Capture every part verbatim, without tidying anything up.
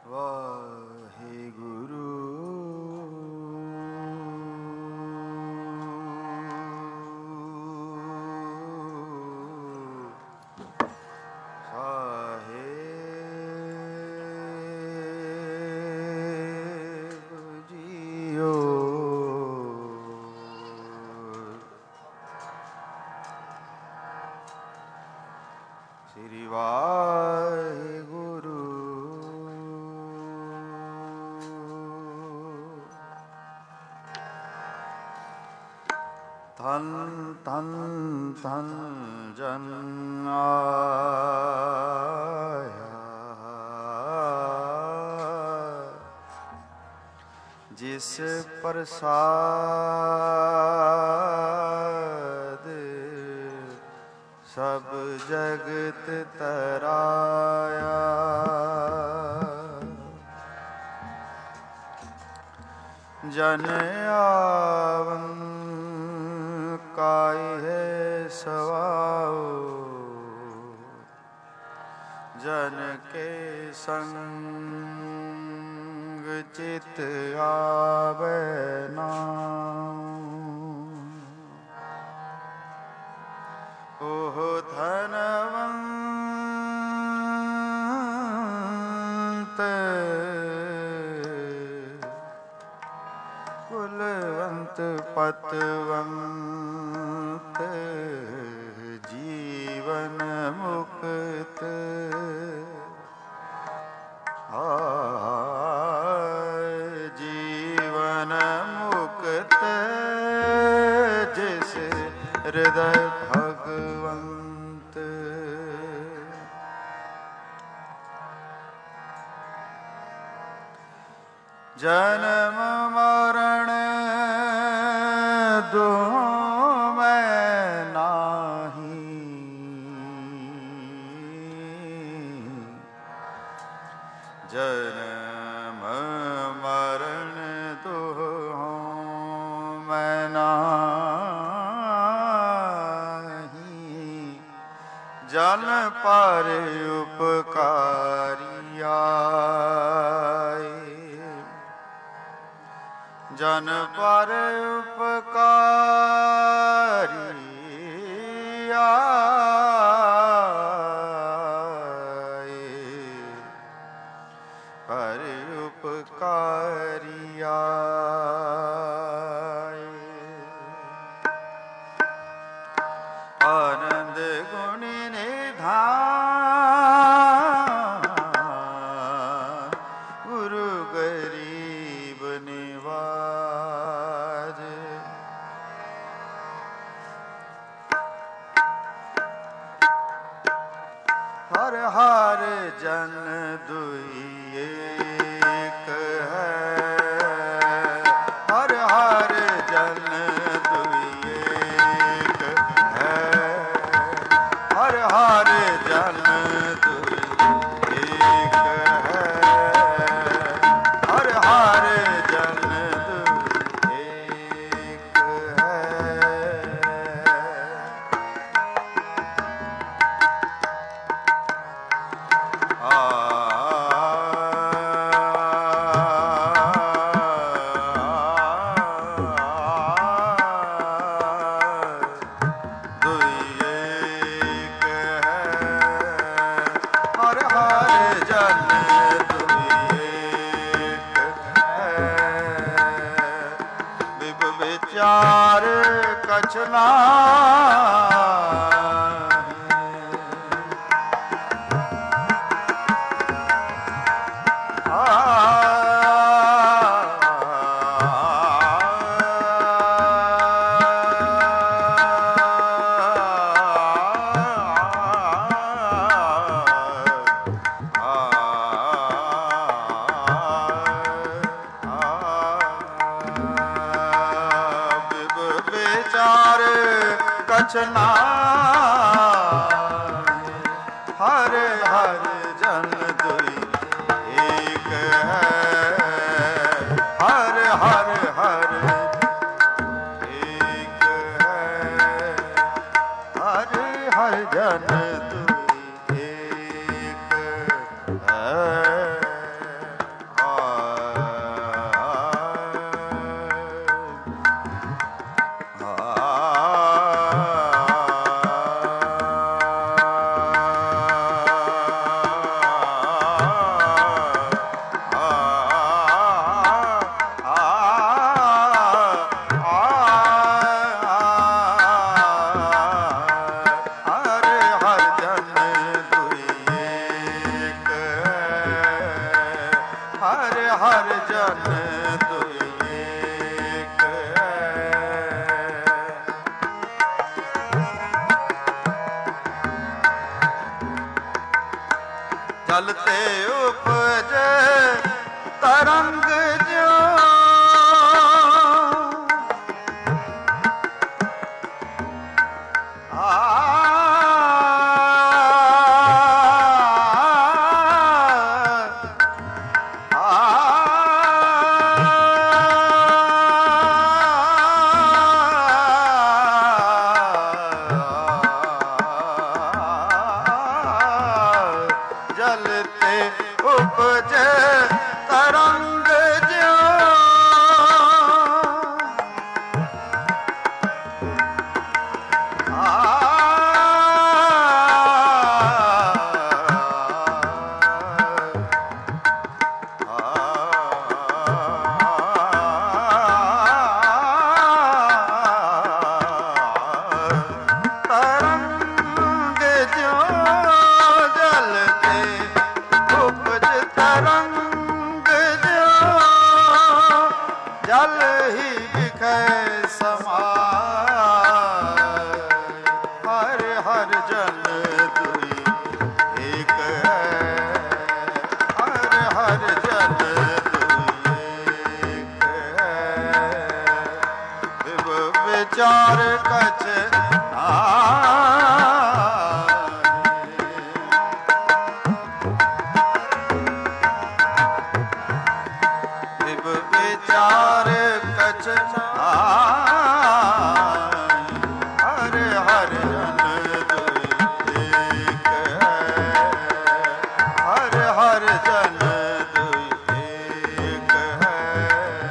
ਪ੍ਰਸਾਦ ਸਭ ਜਗਤ ਤਰਾਇਆ। ਜਨ ਆਵਨ ਕਾਇ ਸਵਾਉ ਜਨ ਕੇ ਸੰਗ ਚਿਤ ਆਵੈ ਨਾਮ। ਓਹ ਧਨਵੰਤ ਕੁਲਵੰਤ ਪਤਵੰਤ ਜੀਵਨ ਮੁਕਤ ਜੀਵਨ ਮੁਕਤ ਜਿਸ ਹਿਰਦੈ ਭਗਵੰਤ। ਜਨਮ ਮਰਨ ਦੁਹ ਮੈਂ ਨਾਹੀ ਜਨਮ ਮਰਨ ਦੁਹ ਮੈਂ ਨਾਹੀ। ਜਨ ਪਰ ਉਪਕਾਰੀ ਆਏ ਜਨ ਪਰ ਉਪਕਾਰੀ ਆਏ ਪਰ ਉਪਕਾਰੀ ਆਏ। ਆਨੰਦ ਗੁਣ ਨਿਧਾਨ ਗੁਰੂ ਗਰੀਬ ਨਿਵਾਜ। ਹਰ ਹਰ ਜਨ ਦੁਈ ਏਕ ਹੈ ਹਰ ਹਰ ਜਨ ਦੁਈ ਏਕ ਹੈ ਹਰ ਹਰ ਜਨ ਦੁਈ ਏਕ ਹੈ ਹਰ ਹਰ ਜਨ ਦੁਈ ਏਕ ਹੈ। ਵਿਚਾਰ ਕਛ ਕਛ ਨਾਹਿ। ਹਰ ਹਰ ਜਨ ਦੁਈ ਏਕ ਹੈ ਹਰ ਹਰ ਹਰ ਏਕ ਹੈ ਹਰ ਹਰ ਜਨ ਦੁਈ ਏਕ ਹੈ। ਹਰ ਹਰ ਜਨ ਦੁਇ ਏਕ ਹੈ। ਜਲ ਤੇ ਉਪਜੈ ਤਰੰਗ ਜਿਉ ਚਾਰ ਕਛ ਵਿਵ ਵਿਚਾਰ ਕਛ ਹਰ ਹਰ ਜਨ ਦੁਇ ਏਕ ਹੈ। ਹਰ ਹਰ ਜਨ ਦੁਇ ਏਕ ਹੈ।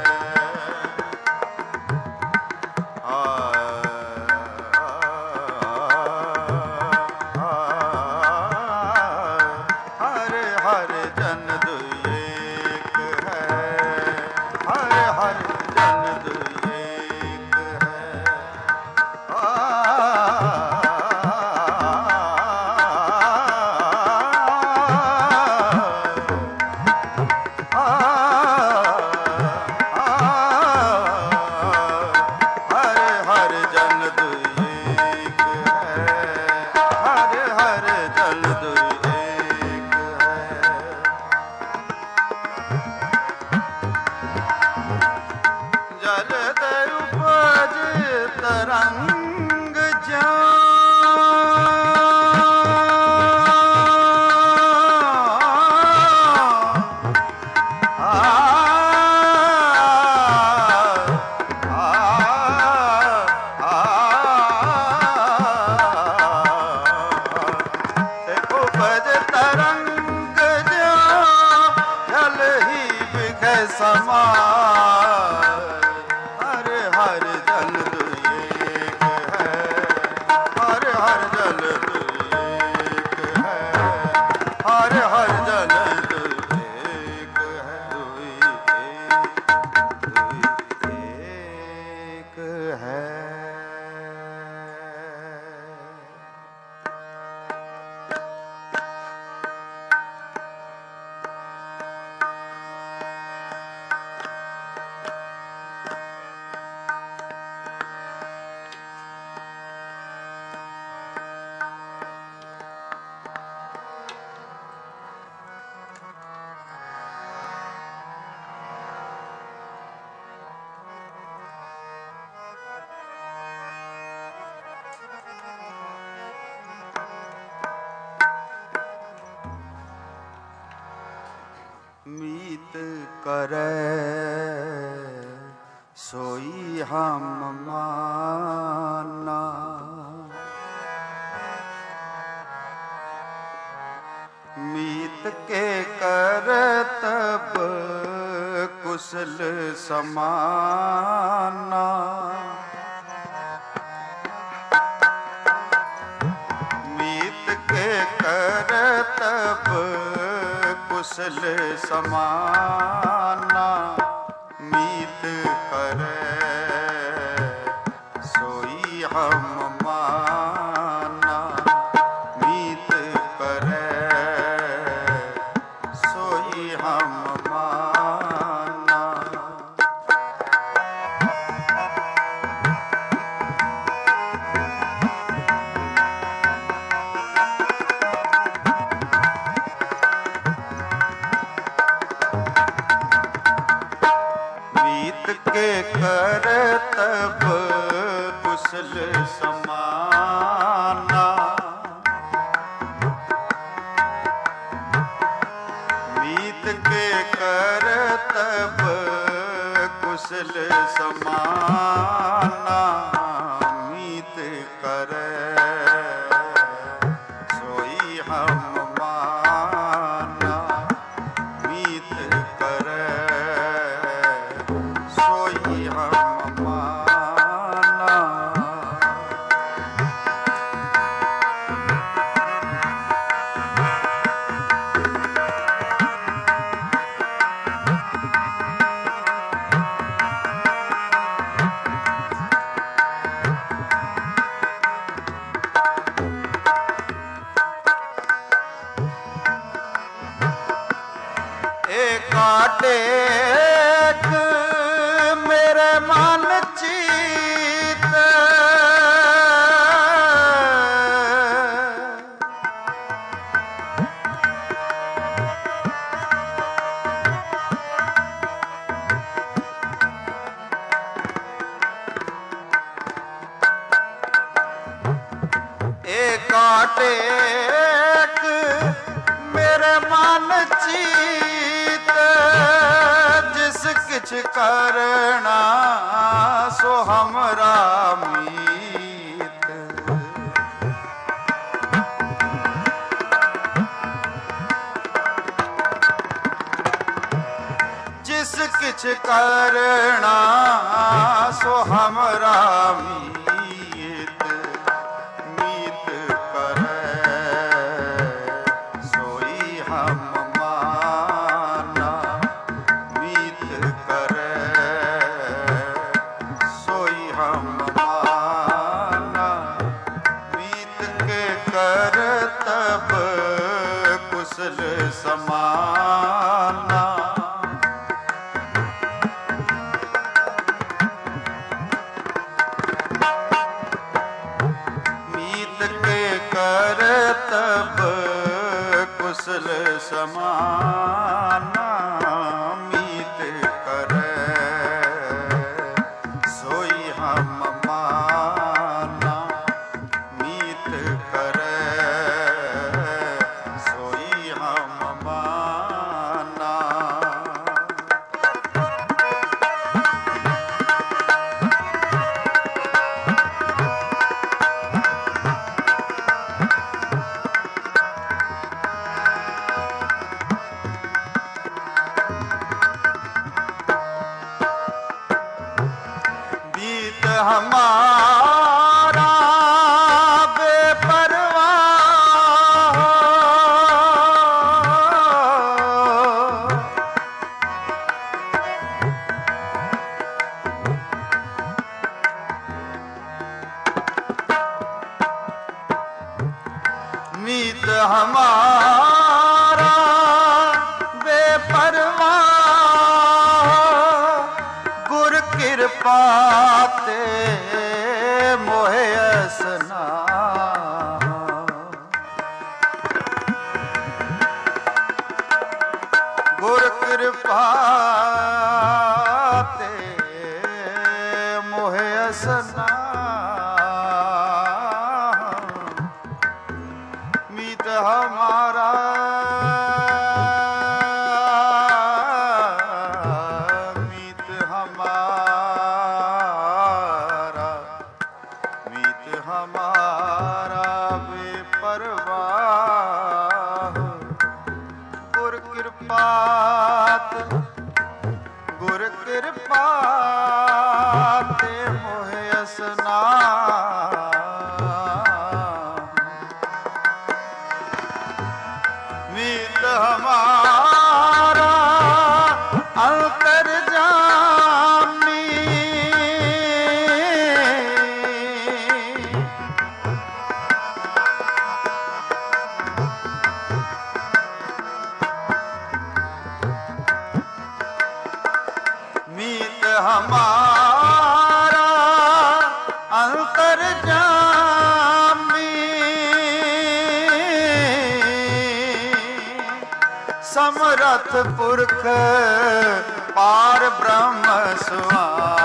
ਮੀਤ ਕਰੈ ਸੋਈ ਹਮ ਮਾਨਾ। ਮੀਤ ਕੇ ਕਰਤਬ ਕੁਸਲ ਸਮਾਨਾ। ਮੀਤ ਕੇ ਕਰਤਬ ਕੁਸਲ ਸਮਾਨਾ। ਮੀਤ ਕਰੈ ਸੋਈ ਹਮ ਮਾਨਾ। ਮੀਤ ਕਰੈ ਸੋਈ ਹਮ ਮਾਨਾ। के करतब कुशल समाना। मीत के करतब कुशल समाना। मीत करे सोई हम माना। मीत करे सोई हम माना। काटेक मेरे मन चीत। ए काटेक मेरे मन चीत। जिस किछ करना सो हमरा मीत। जिस किछ करना सो हमरा मीत। मीत करे सोई हम माना। मीत करे सोई हम माना। मीत के करतब कुशल समाना। मीत के करतब कुशल समाना। मीत करे सोई हम माना। मीत करे सोई हम माना। बीत हमारा बेपरवाह। मीत हमारा बेपरवाह। गुर कृपा ते मोहे असना। गुर कृपा ते मोहे असना। मीत हमारा मीत हमारा मीत हमारा बेपरवाह। गुर कृपात गुर कृपात मोहे असना। मीत हमारा अंतर्जामी। मीत हमारा अंतर्जामी। समरथ पुरख पार ब्रह्म स्वामी।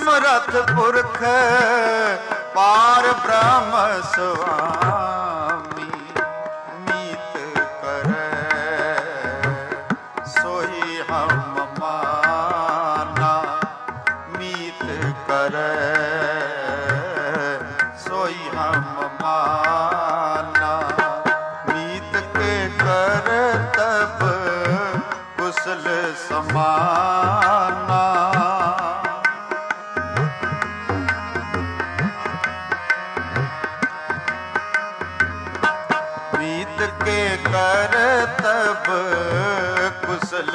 समरथ पुरख पार ब्रह्म स्वामी मीत करे सोई हम माना मीत करे सोई हम माना मीत के कर तब कुशल समाना मीत के कर तब कुशल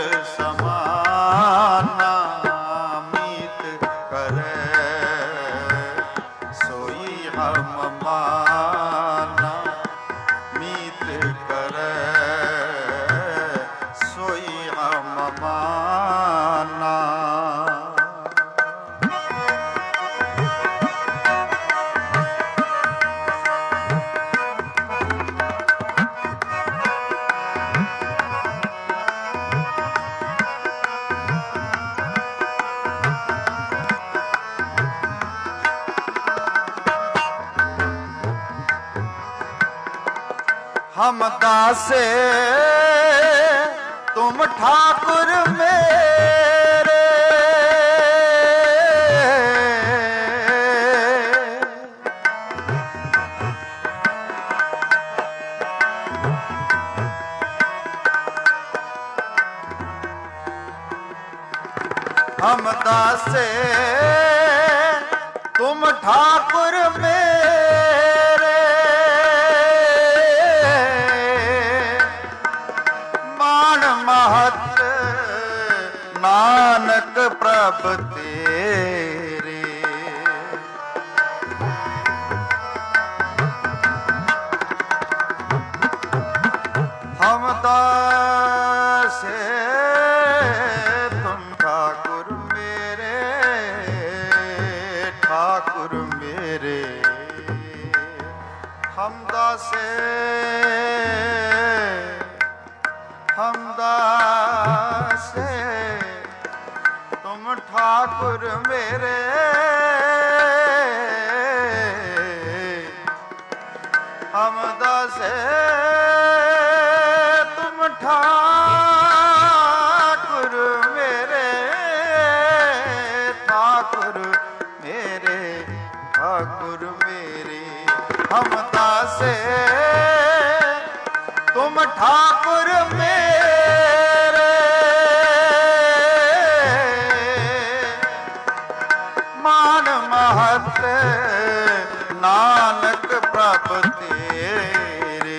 समाना मीत करे सोई हम माना मीत करे सोई हम माना हम दासे तुम ठाकुर मेरे हम दासे तुम ठाकुर मेरे महत नानक प्रभ तेरे हम दासे तुम ठाकुर मेरे ठाकुर मेरे हम दासे हम दासे तुम ठाकुर मेरे हम दासे तुम ठाकुर मेरे ठाकुर मेरे ठाकुर मेरे हम दासे तुम ठाकुर मेरे मान महत नानक प्रभ तेरे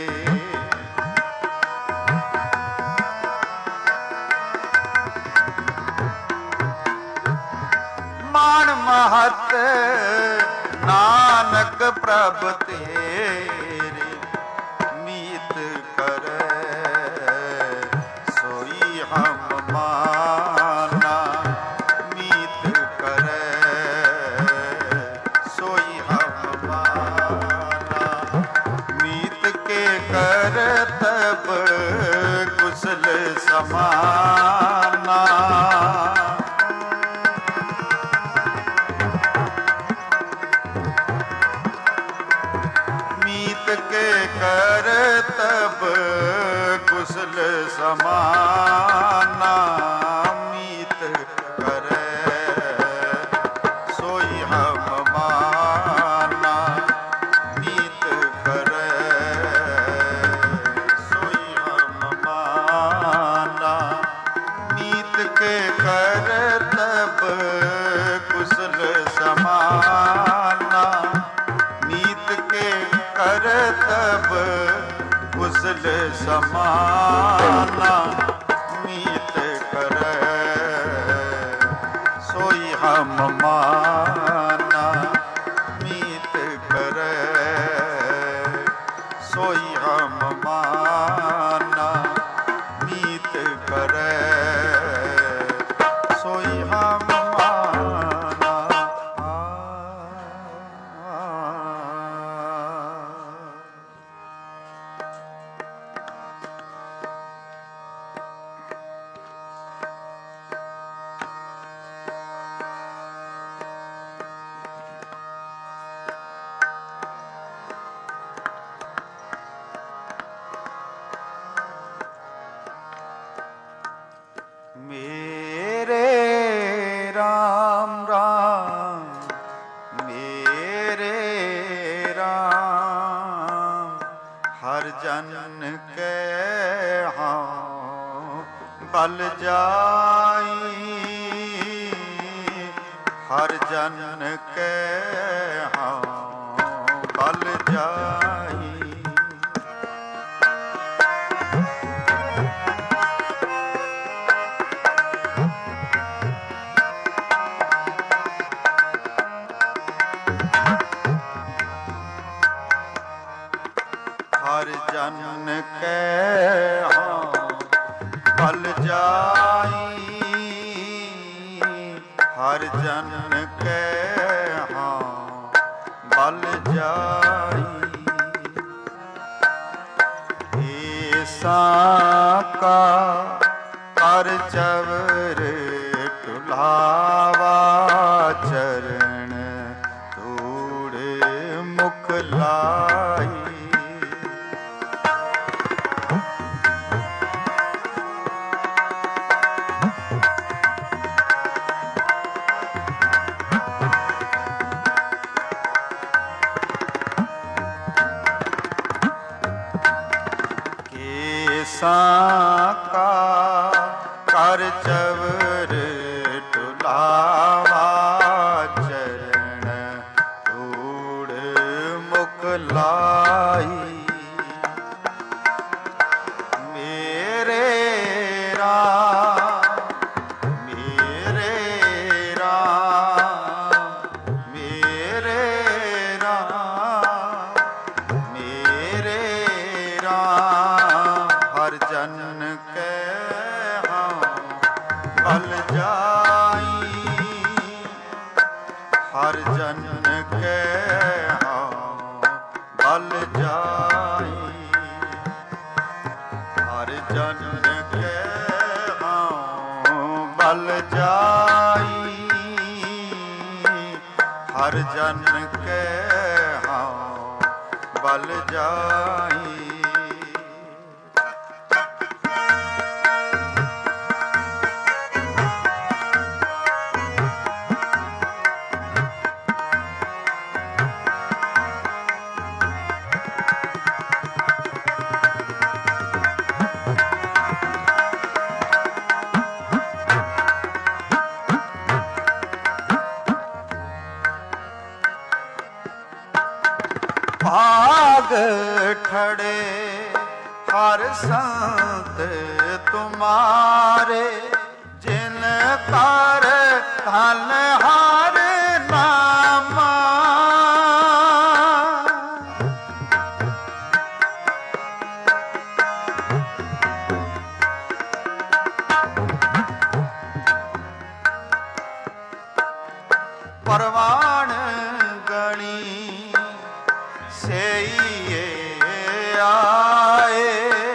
मान महत नानक प्रभ तेरे मीत करे सोई हम माना मीत करे सोई हम माना मीत के कर तब कुशल समाना मीत के कर तब कुशल समाना मीत करे सोई हम माना मीत करे सोई हम माना मीत के कर तब कुशल समाना मीत के कर तब कुशल समाना मीत करे सोई हम माना मीत करे सोई हम माना मीत करे सोई हम माना जन के हाँ बल जाई, हर जन के हाँ बल जाई। हर जन के हाँ बल जाई, हर जन के हाँ बल जाई। ऐसा का कर चवर टुलावा, चरण धूड़ मुख लाई। का कर चवर टुलावा, चरण धूड़ मुख लाई। मेरे राम मेरे राम मेरे राम मेरे राम, हर जन के हाँ बल जाई, हर जन के हाँ बल जाई। हर जन के हाँ बल जाई, हर जन के हाँ बल जाई। भाग खड़े हर संत तुम्हारे, जिन कर धन हर नामा। परवान गणी से ये आए,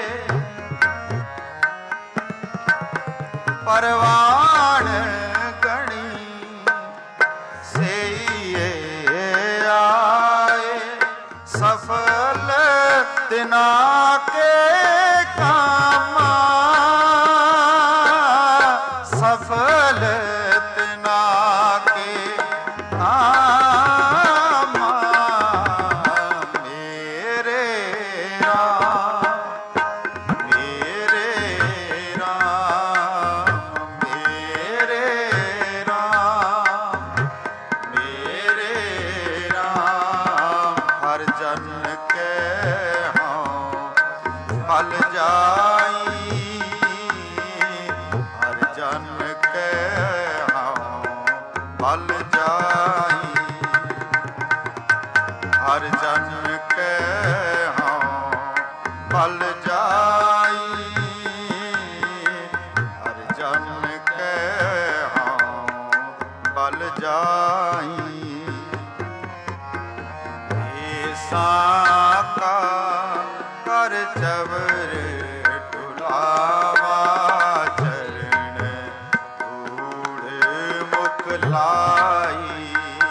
परवान गणी से ये आए, सफल तिना के कामा, सफल तिना के कामा। बल जाई, हर जन के हाँ बल जाई, हर जन के हाँ बल जाई, हर जन के हाँ बल जाई। ऐसा का कर चवर टुलावा, चरण धूड़ मुख लाई।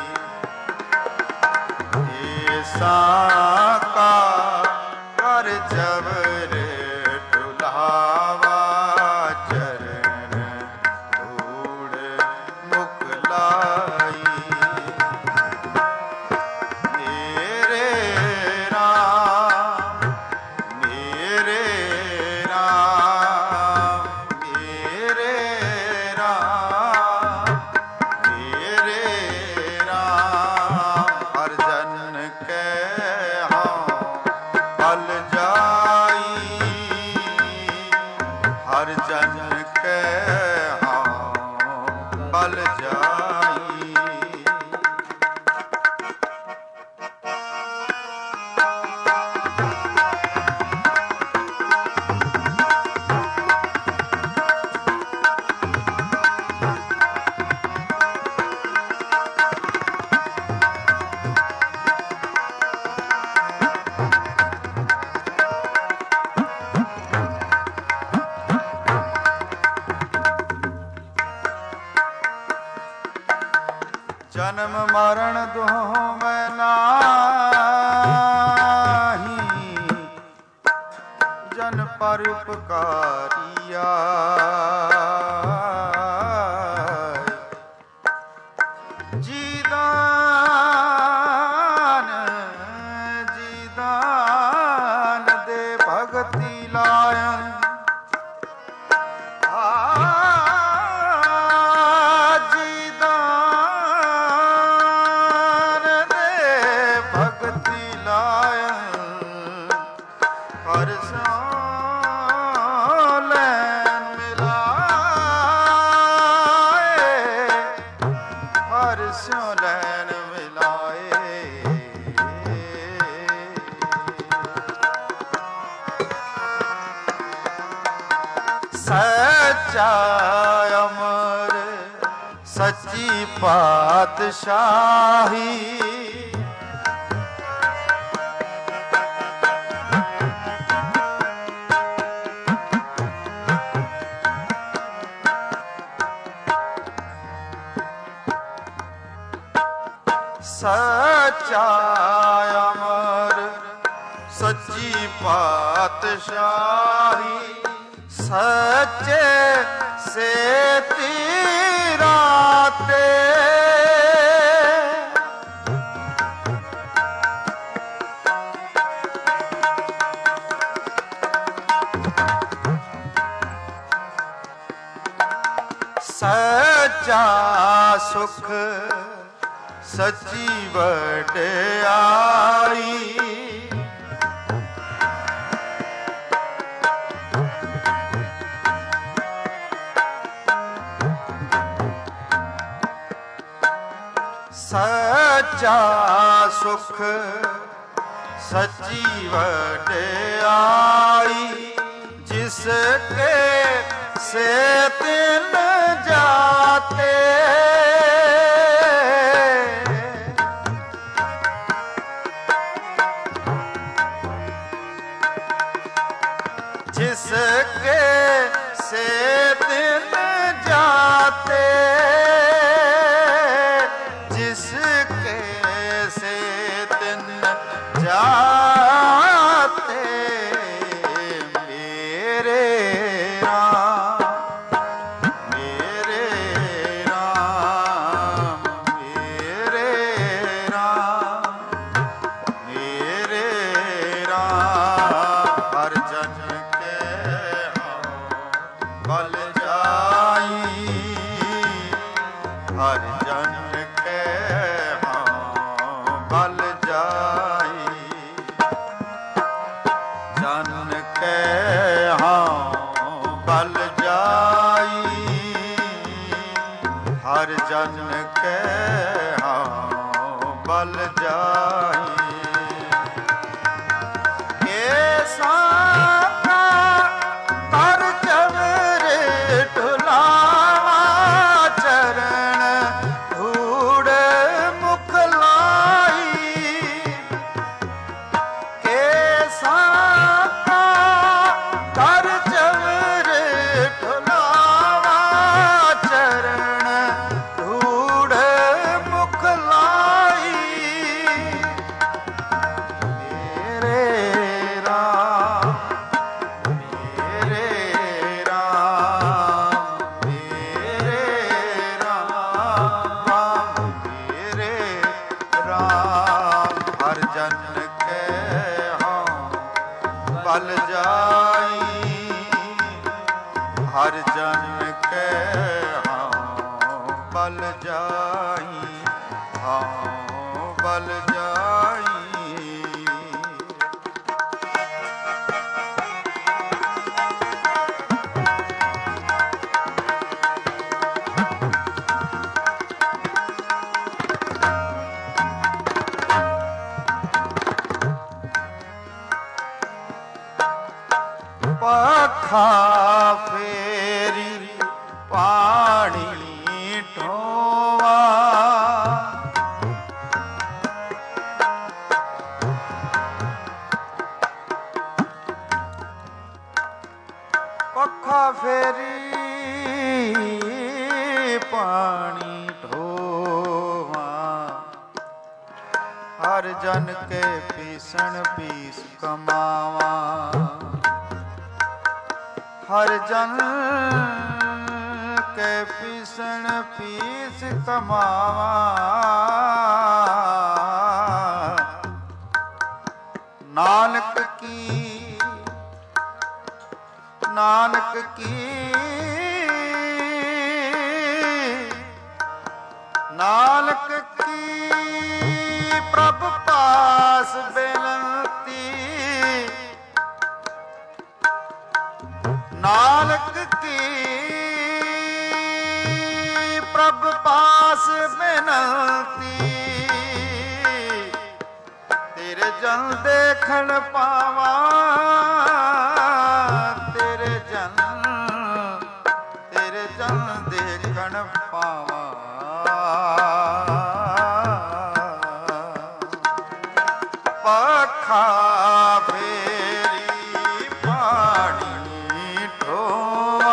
ऐसा का कर चवर टुलावा, चरण धूड़ मुख लाई। मेरे राम ਭਗਤੀ ਲਾਇਨ ਆਜੀ ਦਾਨ ਦੇ ਭਗਤੀ ਲਾਇਨ ਹਰ ਸੋ ਲੈਨ ਮਿਲਾਏ ਹਰ ਸੋ ਲੈਨ ਮਿਲਾਏ ਸੱਚਾ ਅਮਰ ਸੱਚੀ ਪਾਤਸ਼ਾਹੀ ਸੱਚਾ ਅਮਰ ਸੱਚੀ ਪਾਤਸ਼ਾਹੀ ਸੱਚੇ ਸੇ ਤੀਰਾਂ ਤੇ ਸੱਚਾ ਸੁਖ ਸੱਚੀ ਵਡਿਆਈ ਸੱਚਾ ਸੁਖ ਸੱਚੀ ਵਡਿਆਈ ਜਿਸ ਕੇ ਸੇ ਤਿਨ ਜਾਤੇ जिस के से दिन जाते जिस के से दिन जाते मेरे राम मेरे राम मेरे राम मेरे राम हर जन बल जाई हर जन के हाँ बल जाई जन के हाँ बल जाई हर जन के हाँ बल जाई ऐसा बल जाई हर जन के हाँ बल जाई हाँ बल जाई पखा फेरी पानी ढोवा पखा फेरी पानी ढोवा हर जन के पीसण पीस कमावा हर जन के पीसण पीस कमावा नानक की ਕੀ ਨਾਨਕ ਕੀ ਪ੍ਰਭ ਪਾਸ ਬੇਨਤੀ, ਨਾਨਕ ਕੀ ਪ੍ਰਭ ਪਾਸ ਬੇਨਤੀ, ਤੇਰੇ ਜਨ ਦੇਖਣ ਪਾਵਾਂ, ਤੇਰੇ ਜਨ ਤੇਰੇ ਜਨ ਦੇਖਣ ਪਾਵਾਂ। ਪੱਖਾ ਫੇਰੀ ਪਾਣੀ ਢੋਆ,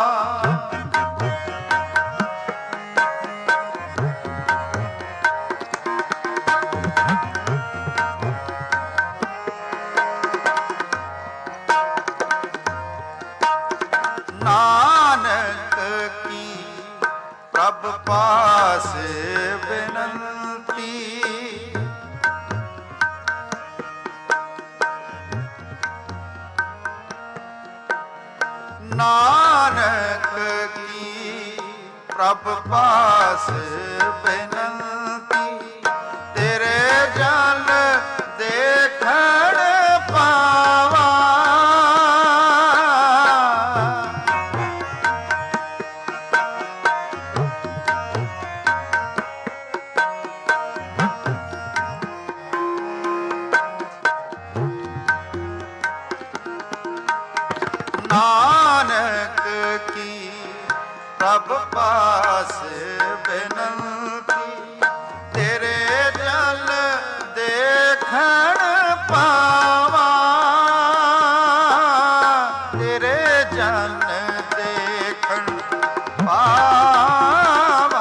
ਨਾਨਕ ਕੀ ਪ੍ਰਭ ਪਾਸ ਬੇਨਤੀ, ਨਾਨਕ ਕੀ ਪ੍ਰਭ ਪਾਸ ਬੇਨਤੀ, ਤੇਰੇ ਜਨ ਦੇਖਣ ਪਾਵਾਂ। ਨਾਨਕ ਕੀ ਪ੍ਰਭ ਪਾਸ ਬੇਨਤੀ, ਤੇਰੇ ਜਲ ਦੇਖਣ ਪਾਵਾਂ, ਤੇਰੇ ਜਨ ਦੇਖਣ ਪਾਵਾਂ।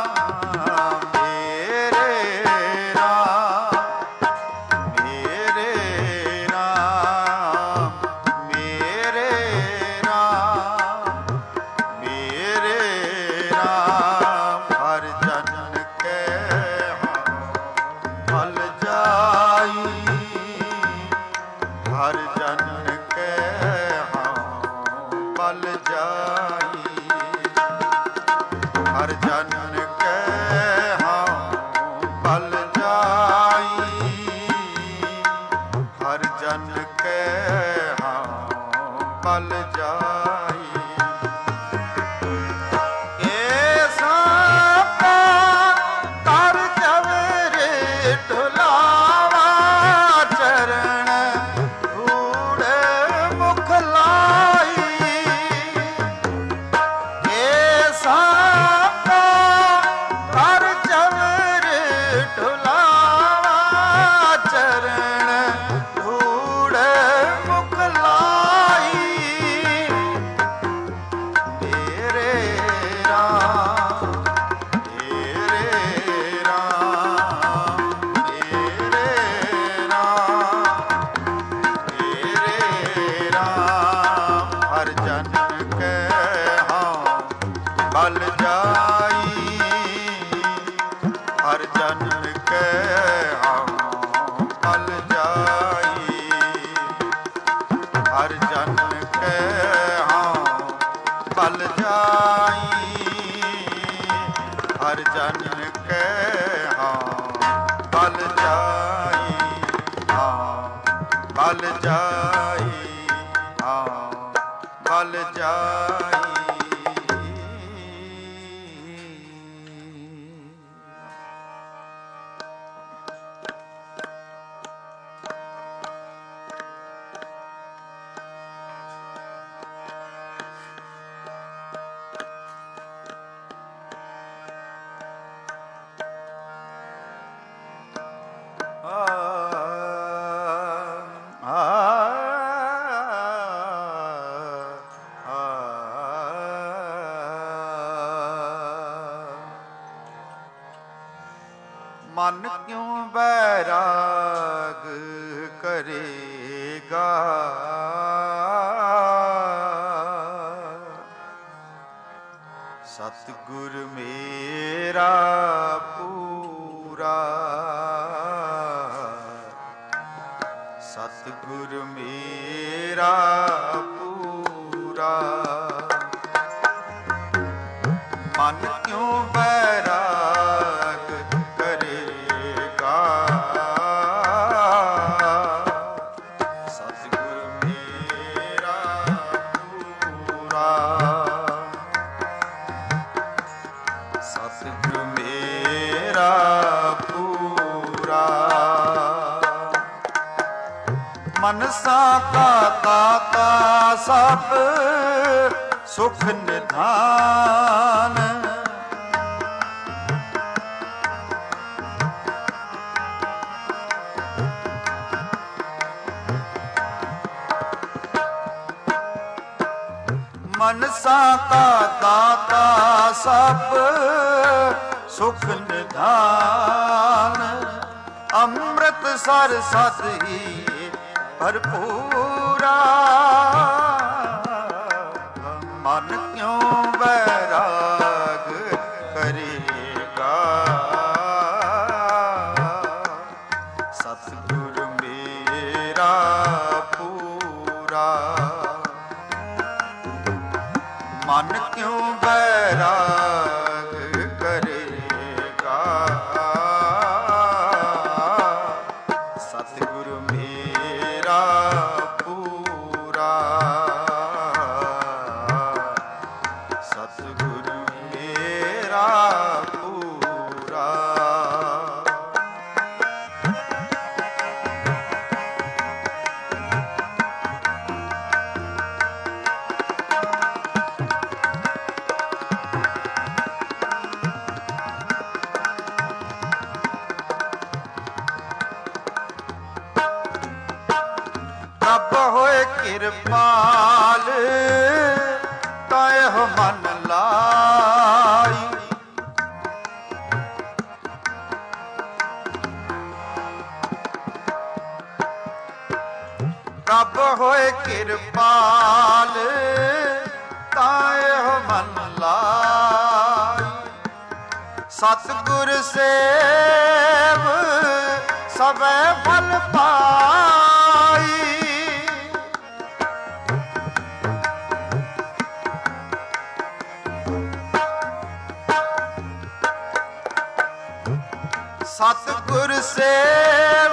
ਮੇਰੇ ਰਾਮ ਮੇਰੇ ਰਾਮ ਮੇਰੇ ਰਾਮ ਮੇਰੇ ਰਾਮ, ਹਰ ਜਨ ਕੈ ਫਲ ਜਾਈ, ਹਰ ਜਨ ਕੈ ਫਲ ਜਾਈ, ਹਰ ਜਨ ਕੈ ਫਲ ਜਾਈ, ਹਰ ਜਨ ਕੈ ਫਲ ਜਾਈ। ਐਸਾ ਕਰ ਜਵਰੇ ਢੁਲਾਵਾ, ਚਰਨ ਧੂੜ ਮੁਖ ਲਾਈ, ਐਸਾ ਕਰ ਜਵਰੇ ਢੁਲਾਵਾ, ਚਰਨ ਧੂੜ ਮੁਖ ਲਾਈ, ਮੇਰੇ ਰਾਮ ਮੇਰੇ ਰਾਮ ਮੇਰੇ ਰਾਮ ਮੇਰੇ ਰਾਮ, ਹਰ ਜਨ ਕੈ ਫਲ ਜਾਈ, ਹਰ ਜਨ ਕੈ ਫਲ ਜਾਈ, ਹਰ ਜਨ ਕੈ ਫਲ ਜਾਈ, ਹਰ ਜਨ ਕੈ ਫਲ ਜਾਈ, ਹਾਂ ਫਲ ਜਾਈ, ਹਾਂ ਫਲ ਜਾਈ। ਮਨ ਕਿਉਂ ਬੈਰਾਗ ਕਰੇਗਾ, ਸਤਿਗੁਰ ਮੇਰਾ ਪੂਰਾ, ਸਤਿਗੁਰ ਮੇਰਾ ਪੂਰਾ। ਮਨਸਾ ਕਾ ਦਾਤਾ ਸਭ ਸੁਖ ਨਿਧਾਨ। ਮਨਸਾ ਕਾ ਦਾਤਾ ਸਭ ਸੁਖ ਨਿਧਾਨ। ਅੰਮ੍ਰਿਤ ਸਰ ਸਤ ਹੀ ਭਰਪੂਰਾ। ਮਨ ਕਿਉਂ ਬੈਰਾਗ ਕਰੇਗਾ। ਸਤਿਗੁਰ ਮੇਰਾ ਪੂਰਾ। ਮਨ ਕਿਉਂ ਬੈਰਾਗ ਕਰੇਗਾ। ਸਤਿਗੁਰ ਮੇਰਾ ਪੂਰਾ। ਸਤਿਗੁਰ ਮੇਰਾ ਪੂਰਾ। ਪ੍ਰਭ ਹੋਏ ਕਿਰਪਾਲ ਤਾਇਹ ਮਨ ਲਾਈ। ਪ੍ਰਭ ਹੋਏ ਕਿਰਪਾਲ ਤਾਇਹ ਮਨ ਲਾਈ। ਸਤਿਗੁਰ ਸੇਵ ਸਭੈ ਫਲ ਪਾਈ। ਸਤਿਗੁਰ ਸੇਵ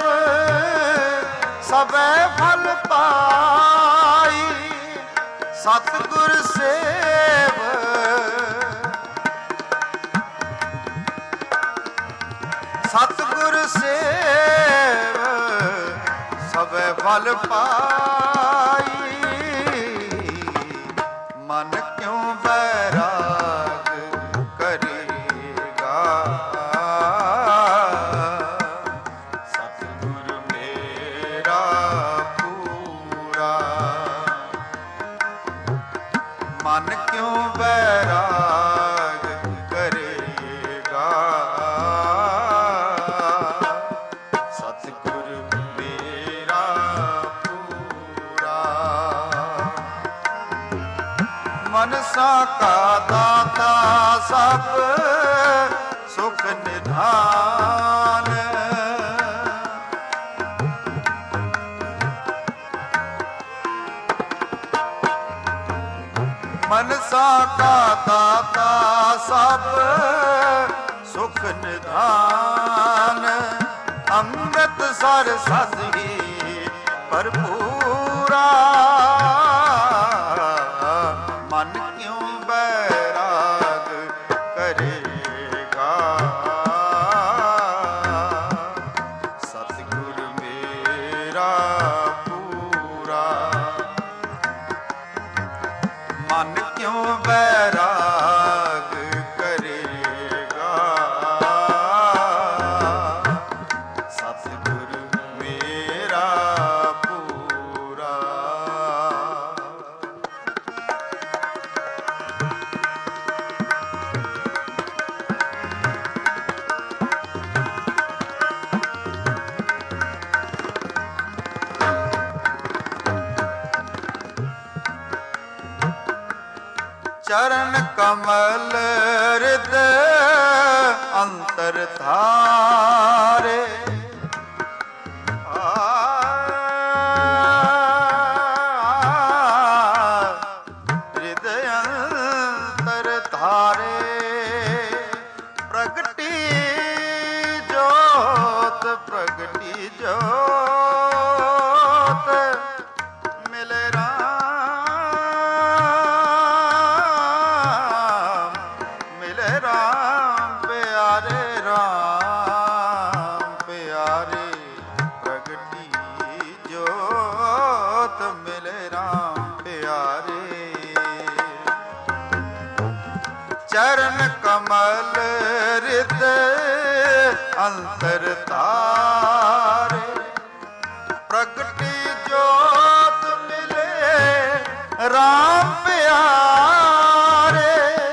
ਸਭੈ ਫਲ ਪਾਈ। ਸਤਿਗੁਰ ਸੇਵ ਸਤਿਗੁਰ ਸੇਵ ਸਭੈ ਫਲ ਪਾਈ। ਮਨ ਕਿਉਂ ਬੈਰਾਗ ਕਰੇਗਾ। ਸਤਿਗੁਰ ਮੇਰਾ ਪੂਰਾ। ਮਨ ਕਿਉਂ ਬੈਰਾਗ ਕਰੇਗਾ। ਸਤਿਗੁਰ ਮੇਰਾ ਪੂਰਾ। ਮਨਸਾ ਕਾ ਦਾਤਾ ਸਭ ਸੁਖ ਨਿਧਾਨ। ਮਨਸਾ ਕਾ ਦਾਤਾ ਸਭ ਸੁਖ ਨਿਧਾਨ। ਅੰਮ੍ਰਿਤ ਸਰ ਸਤ ਹੀ ਭਰਪੂਰਾ। ਮਨ ਕਿਉਂ ਬੈਰਾਗ ਕਰੇਗਾ। ਸਤਿਗੁਰ ਮੇਰਾ ਪੂਰਾ। ਮਨ ਕਿਉਂ ਬੈਰਾਗ ਕਰੇਗਾ। ਸਤਿਗੁਰ ਮੇਰਾ ਪੂਰਾ। ਚਰਨ ਕਮਲ ਰਿਦ ਅੰਤਰ ਧਾਰੇ। ਰਿਦ ਅੰਤਰ ਧਾਰੇ। ਪ੍ਰਗਟੀ ਜੋਤ ਪ੍ਰਗਟੀ ਜੋਤ ਮਿਲੇ ਰਾਮ। ਮਿਲੇ ਰਾਮ ਪਿਆਰੇ ਰਾਮ। ਚਰਨ ਕਮਲ ਰਿਦ ਅੰਤਰ ਤਾਰੇ, ਪ੍ਰਗਟੀ ਜੋਤ ਮਿਲੇ ਰਾਮ ਪਿਆਰੇ।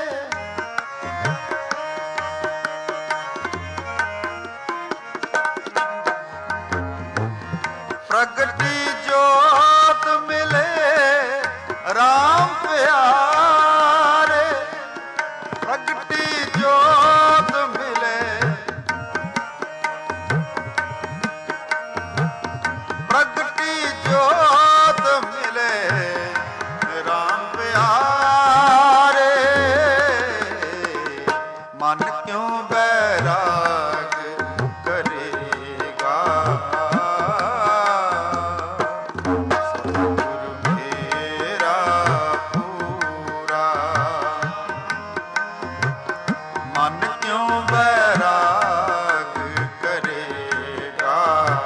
ਪ੍ਰਗਟੀ ਜੋਤ ਮਿਲੇ ਰਾਮ ਪਿਆਰੇ, ਪ੍ਰਗਟੀ ਜੋਤ ਮਿਲੇ, ਪ੍ਰਗਟੀ ਜੋਤ ਮਿਲੇ ਰਾਮ ਪਿਆਰੇ। ਮਨ ਕਿਉਂ ਬੈਰਾਗ ਕਰੇਗਾ, ਸਤਿਗੁਰ ਮੇਰਾ ਪੂਰਾ। ਮਨ ਕਿਉਂ ਬੈਰਾਗ ਕਰੇਗਾ,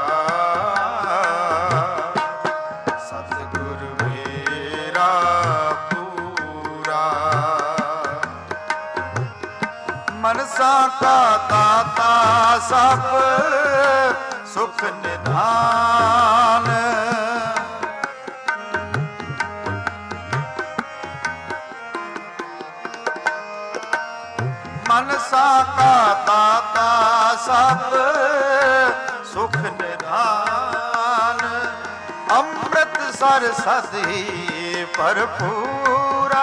ਸਤਿਗੁਰ ਮੇਰਾ ਪੂਰਾ। ਮਨਸਾ ਕਾ ਦਾਤਾ ਸਭ ਸੁਖ ਨਿਧਾਨ, ਮਨਸਾ ਕਾ ਦਾਤਾ ਸਭ ਸੁਖ ਨਿਧਾਨ, ਅੰਮ੍ਰਿਤ ਸਰ ਸਦੀ ਭਰਪੂਰਾ।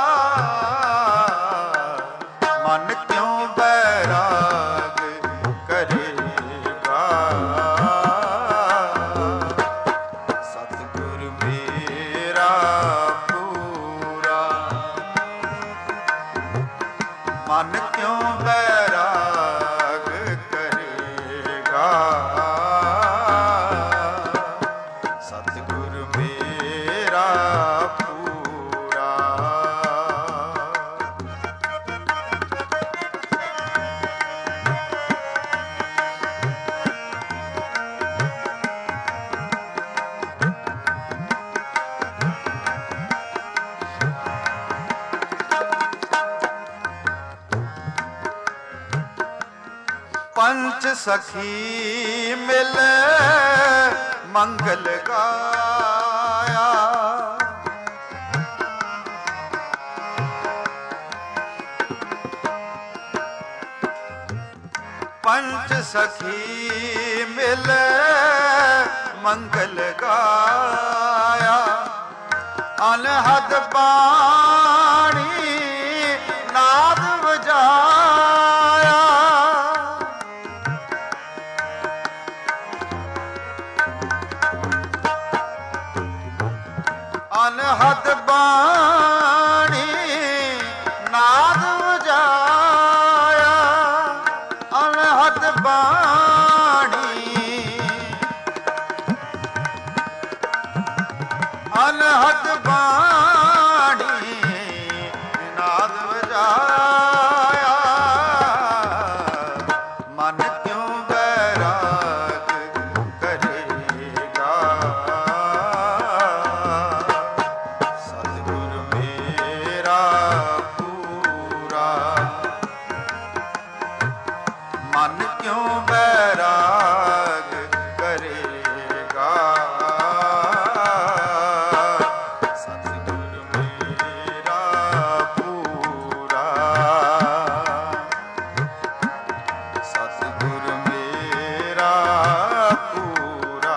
ਮਨ ਕਿਉਂ ਬੈਰਾਗ ਕਰੇਗਾ, ਸਤਿਗੁਰ ਮੇਰਾ ਪੂਰਾ। ਮਨ ਕਿਉਂ ਬੈਰਾਗ ਕਰੇਗਾ, ਸਤਿਗੁਰ ਮੇਰਾ ਪੂਰਾ। ਪੰਚ ਸਖੀ ਮਿਲ ਮੰਗਲ ਗਾਇਆ, ਪੰਚ ਸਖੀ ਮਿਲ ਮੰਗਲ ਗਾਇਆ, ਅਨਹਦ ਬਾਣੀ ਨਾਦ ਵਜਾਇਆ। ਅਨਹਦ ਬਾਣੀ ਨਾਦ ਵਜਾਇਆ, ਅਨਹਦ ਬਾਣੀ, ਅਨਹਦ ਬਾਣੀ ਨਾਦ ਵਜਾਇਆ। ਮਨ ਕਿਉਂ ਬੈਰਾਗ ਕਰੇਗਾ, ਸਤਿਗੁਰ ਮੇਰਾ ਪੂਰਾ। ਮਨ ਕਿਉਂ ਬੈਰਾਗ ਕਰੇਗਾ, ਸਤਿਗੁਰ ਮੇਰਾ ਪੂਰਾ। ਸਤਿਗੁਰ ਮੇਰਾ ਪੂਰਾ।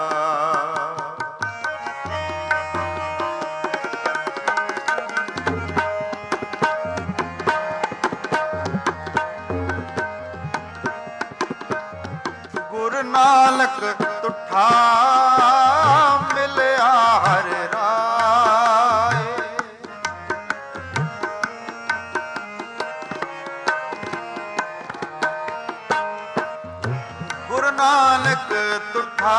ਗੁਰ ਨਾਨਕ ਤੁਠਾ ਮਿਲਿਆ ਹਰਿ ਰਾਏ, ਗੁਰ ਨਾਨਕ ਤੁਠਾ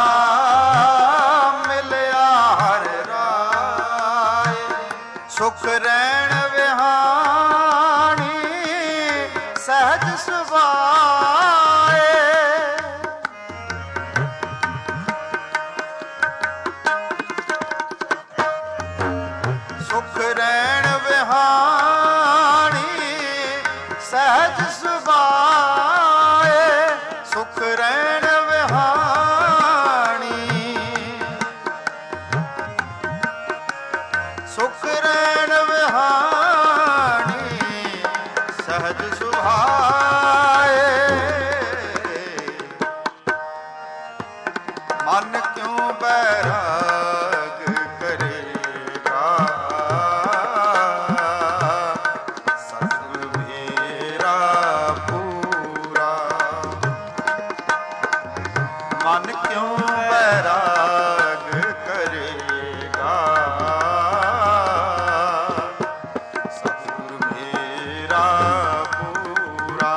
ਮਿਲਿਆ ਹਰਿ ਰਾਏ, ਸੁਖ ਰਹਿਣ ਵਿਹਾਣੀ ਸਹਿਜ ਸੁਭਾਏ। ਸੁਖ ਰਹਿਣ ਵਿਹਾਣੀ ਮਨ ਕਿਉਂ ਬੈਰਾਗ ਕਰੇਗਾ, ਸਤਿਗੁਰ ਮੇਰਾ ਪੂਰਾ। ਮਨ ਕਿਉਂ ਬੈਰਾਗ ਕਰੇਗਾ, ਸਤਿਗੁਰ ਮੇਰਾ ਪੂਰਾ।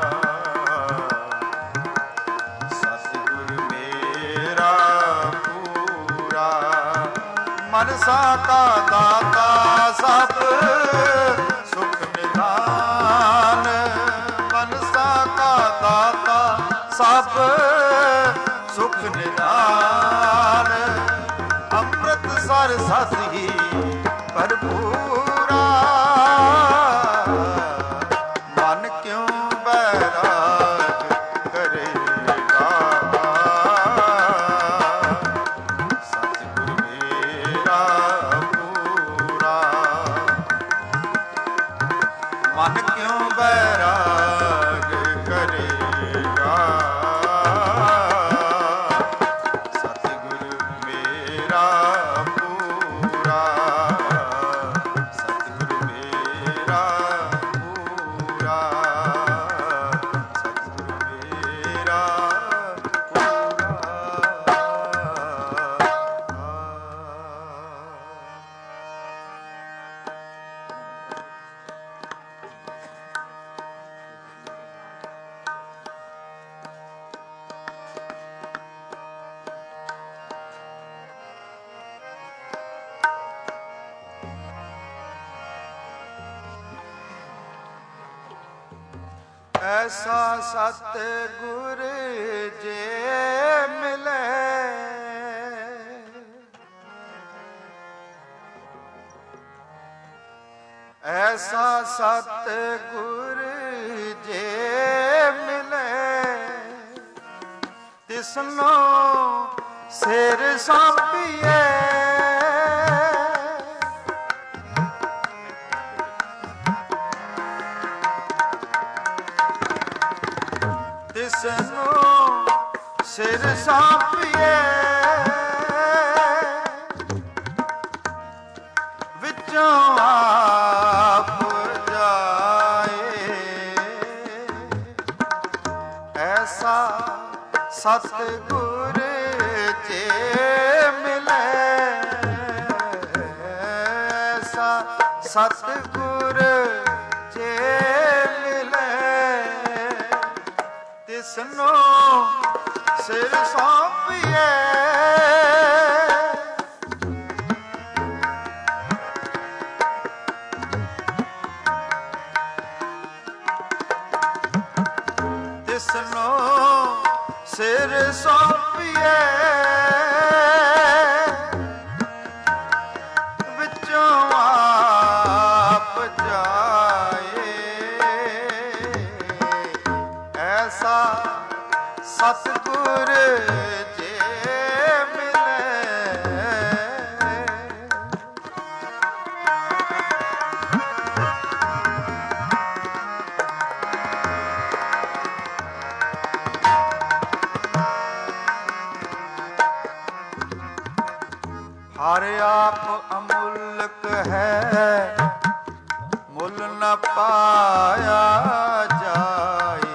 ਸਤਿਗੁਰ ਮੇਰਾ ਪੂਰਾ। ਮਨਸਾ ਕਾ ਦਾਤਾ ਸਭ ਸੁਖ ਨਿਧਾਨ, ਮਨਸਾ ਕਾ ਦਾਤਾ ਸਭ ਸੁਖ ਨਿਧਾਨ। ਅੰਮ੍ਰਿਤਸਰ ਸਤਿ ਭਰਪੂਰਾ, ਮਨ ਕਿਉਂ ਬੈਰਾਗ ਕਰੇਗਾ, ਸਤਿਗੁਰ ਮੇਰਾ ਪੂਰਾ। ਮਨ ਕਿਉਂ ਬੈਰਾਗ ਕਰੇਗਾ, ਸਤਿਗੁਰ ਮੇਰਾ ਪੂਰਾ। ਸਤਿਗੁਰ ਮੇਰਾ ਪੂਰਾ, ਸਤਿਗੁਰ ਮੇਰਾ ਐਸਾ ਸਤਿਗੁਰ ਜੇ ਮਿਲੇ, ਐਸਾ ਸਤਿਗੁਰ ਜੇ ਮਿਲੇ, ਤਿਸਨੂੰ ਸਿਰ ਸੌਂਪੀਏ। ਤਿਸਨੂੰ ਸਿਰ ਸੌਂਪੀਏ, ਵਿੱਚੋਂ ਆਪ ਜਾਏ। ਐਸਾ ਸਤਿਗੁਰ ਜੇ ਮਿਲੇ, ਐਸਾ ਸਤਿਗੁਰ ਜੇ ਤਿਸਨੂੰ ਸਿਰ ਸੌਂਪੀਏ। ਤਿਸਨੂੰ ਸਿਰ ਸੌਂਪੀਏ, ਵਿੱਚੋਂ ਆਪ ਜਾਏ। ਐਸਾ ਸਤਿਗੁਰ ਜੇ ਮਿਲੇ, ਹਰ ਆਪ ਅਮੁੱਲਕ ਹੈ, ਮੁੱਲ ਨ ਪਾਇਆ ਜਾਏ।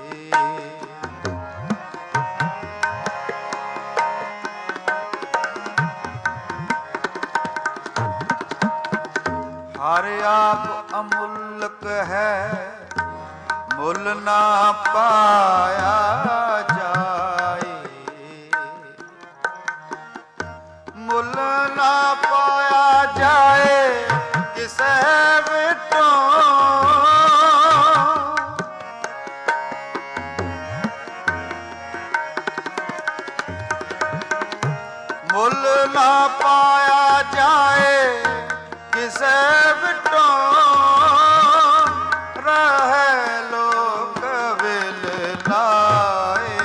ਹਰ ਆਪ ਅਮੁੱਲਕ ਹੈ, ਮੁੱਲ ਨਾ ਪਾਇਆ ਜਾਏ। ਮੁੱਲ ਨਾ ਪਾਇਆ ਜਾਏ ਕਿਸੇ ਵਿਟੋਂ, ਮੁੱਲ ਨਾ ਪਾਇਆ ਜਾਏ ਕਿਸੇ ਵਿਟੋਂ। ਰਹਿ ਲੋਕ ਵਿਲ ਲਾਏ,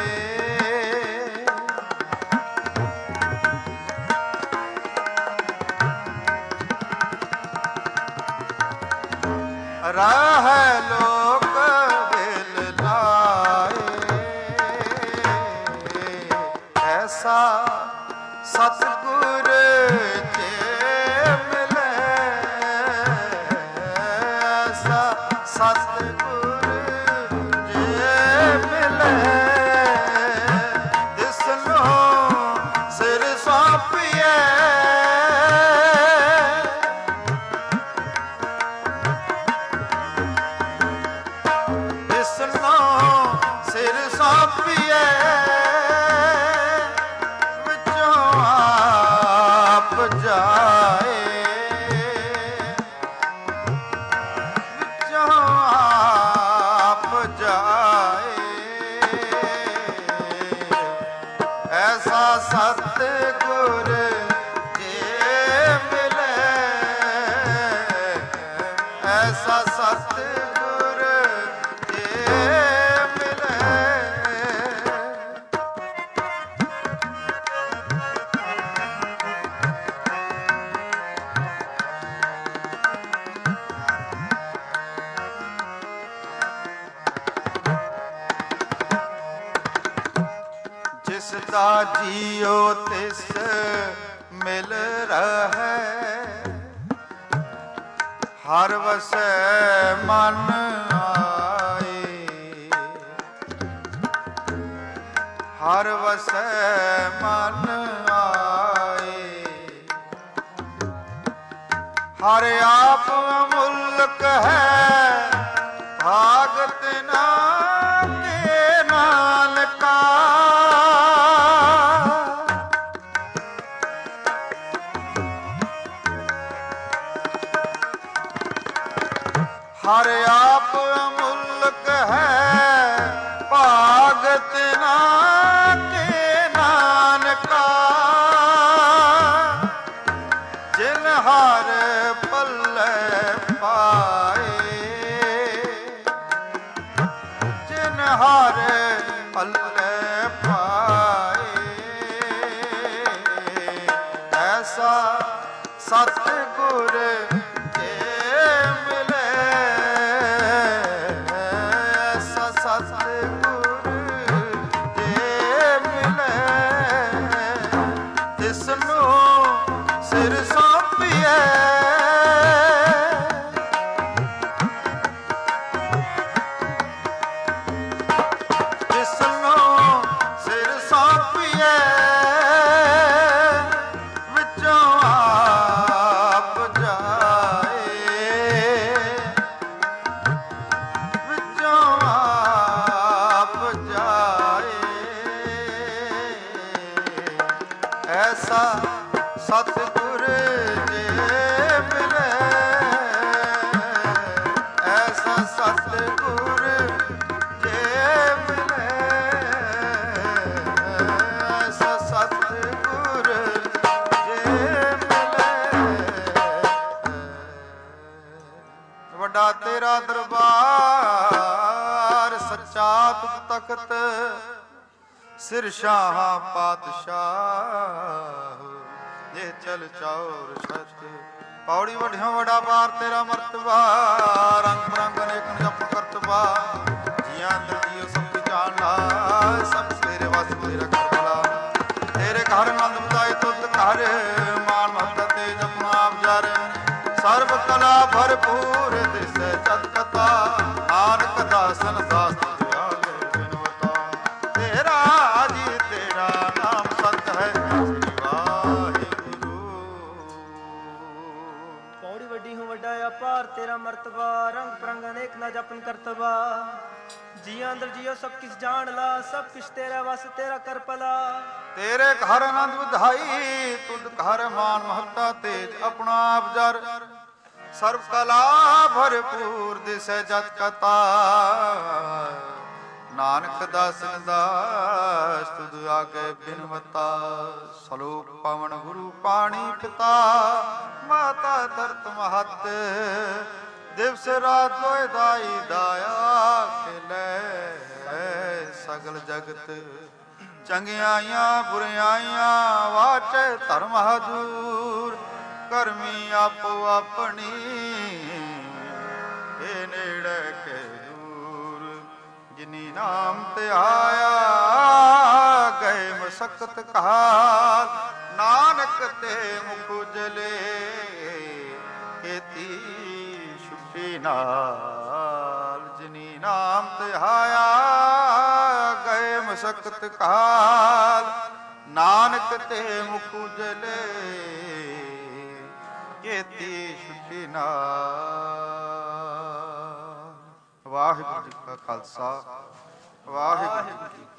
ਰਹਿ ਲੋਕ ਵਿਲ ਲਾਏ। ਐਸਾ ਐਸਾ ਸਤਿਗੁਰ ਜੇ ਮਿਲੇ, ਐਸਾ ਸਤਿਗੁਰ ਜੇ ਮਿਲੇ, ਤਿਸਨੂੰ ਸਿਰ ਸੌਂਪੀਏ, ਤਿਸਨੂੰ ਸਿਰ ਸੌਂਪੀਏ, ਵਿੱਚੋਂ ਆਪ ਜਾਏ, ਵਿੱਚੋਂ ਆਪ ਜਾਏ, ਐਸਾ ਸਤਿਗੁਰ ਜੇ ਮਿਲੇ, ਐਸਾ ਸਤਿਗੁਰ ਜੇ ਮਿਲੇ। ਜਿਸ ਦਾ ਜੀਉ ਤਿਸ ਮਿਲ ਰਹੈ, ਹਰ ਵਸੈ ਮਨ ਆਏ, ਹਰ ਵਸੈ ਮਨ ਆਏ, ਹਰ ਆਪ ਮੁਲਕ ਹੈ, ਭਾਗਤ ਨਾ ਕੇ ਨਾਨਕਾ, ਹਰ ਆਪ ਮੁਲਕ ਹੈ, ਭਾਗਤ ਨਾ ਕੇ ਨਾਨਕਾ, ਜਿਨ ਹਰ ਪੱਲੇ ਪਾਏ, ਜਿਨ ਹਰ ਪੱਲੇ ਪਾਏ, ਐਸਾ ਸਤਿਗੁਰ ਸਤਿਗੁਰ ਜੇ ਮਿਲੇ, ਤਿਸਨੂੰ ਸਿਰ ਸੌਂਪੀਏ, ਤਿਸਨੂੰ ਸਿਰ ਸੌਂਪੀਏ, ਵਿੱਚੋਂ ਆਪ ਜਾਏ, ਵਿੱਚੋਂ ਐਸਾ ਸਤਿਗੁਰ ਜੇ ਮਿਲੇ, ਐਸਾ ਸਤਿਗੁਰ ਜੇ ਮਿਲੇ, ਐਸਾ ਸਤਿਗੁਰ ਜੇ ਮਿਲੇ। ਵੱਡਾ ਤੇਰਾ ਦਰਬਾਰ, ਸੱਚਾ ਤੁਧ ਤਖਤ, ਸਿਰ ਸ਼ਾਹ ਪਾਤਸ਼ਾਹ, ਜੇ ਚਲ ਚੌਰ ਛਤ, ਪੌੜੀ ਵਢਿਓ ਵਡਾ ਪਾਰ ਤੇਰਾ ਮਰਤਬਾ, ਰੰਗ ਬਰੰਗ ਅਨੇਕ ਜਪ ਕਰਤਬਾ, ਜੀਆਂ ਅੰਦਰ ਜੀਓ ਸਭ ਜਾਣ ਲਾ, ਸਭ ਤੇਰੇ ਵਸ ਤੇਰਾ ਕਰ ਭਲਾ, ਤੇਰੇ ਘਰ ਆਨੰਦ ਵਧਾਏ ਤੁਧ ਘਰ, ਮਾਨ ਮਹੱਤਵ ਤੇ ਜਪਨਾ ਆਪ ਜਰ, ਸਰਬ ਕਲਾ ਭਰਪੂਰ ਦਿਸੈ ਜਤ ਕਥਾ, ਨਾਨਕ ਦਾਸਨ ਦਾਸ ਤੇਰਾ ਮਰਤਬਾ, ਰੰਗ ਪ੍ਰੰਗ ਅਨੇਕ ਨਾ ਜਪਨ ਕਰਤਬਾ, ਜੀਆਂ ਅੰਦਰ ਜੀਓ ਸਭ ਕਿਸ ਜਾਣ ਲਾ, ਸਭ ਕਿਸ ਤੇਰਾ ਵਸ ਤੇਰਾ ਕਰ ਭਲਾ, ਤੇਰੇ ਘਰ ਆਨੰਦ ਵਧਾਈ ਤੁਧ ਘਰ ਮਾਨ ਮਹੱਤਾ ਤੇਜ ਆਪਣਾ ਆਪ ਜਰ, ਸਰਬ ਕਲਾ ਭਰਪੂਰ ਦਿਸੈ ਜਤ ਕਥਾ, ਨਾਨਕ ਦਾਸਨ ਦਾਸ ਤੁਧ ਆਗੇ ਬਿਨਵਤਾ, ਸਲੋਕ ਪਵਨ ਗੁਰੂ ਪਾਣੀ ਪਿਤਾ, ਮਾਤਾ ਧਰਤ ਮਹਤ, ਦਿਵਸ ਰਾਤ ਦੋਇ ਦਾਈ ਦਾਇਆ, ਖਿਲੇ ਸਗਲ ਜਗਤ, ਚੰਗਿਆਈਆਂ ਬੁਰਿਆਈਆਂ ਵਾਚੈ ਧਰਮ ਹਜੂਰ, ਕਰਮੀ ਆਪੋ ਆਪਣੀ, ਇਹ ਨੇੜੇ ਕੇ ਦੂਰ, ਜਿਨੀ ਨਾਮ ਤੇ ਆਇਆ ਗਏ ਮਸਕਤ ਕਾਲ, ਨਾਨਕ ਤੇ ਮੁਖ ਉਜਲੇ ਕੀਤੀ ਛੁੱਟੀ ਨਾਲ। ਜਿਨੀ ਨਾਮ ਧਿਆਇਆ ਗਏ ਮਸਕਤ ਕਾਲ, ਨਾਨਕ ਤੇ ਮੁਖ ਉਜਲੇ ਕੀਤੀ ਛੁੱਟੀ ਨਾਲ। ਵਾਹਿਗੁਰੂ ਜੀ ਕਾ ਖਾਲਸਾ, ਵਾਹਿਗੁਰੂ ਜੀ ਕੀ ਫਤਿਹ।